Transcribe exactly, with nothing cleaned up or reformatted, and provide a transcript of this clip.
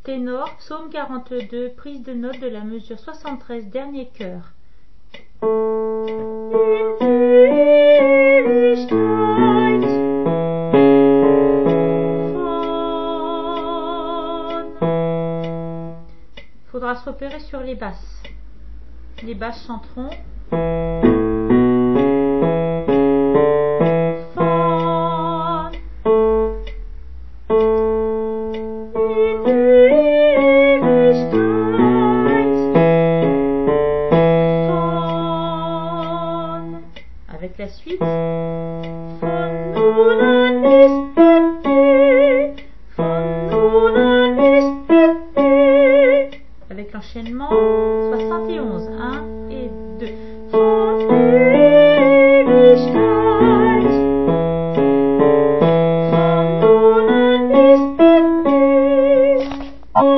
Ténor, psaume quarante-deux, prise de note de la mesure soixante-treize, dernier chœur. Il faudra se repérer sur les basses. Les basses chanteront. Avec la suite, avec l'enchaînement soixante et onze, un,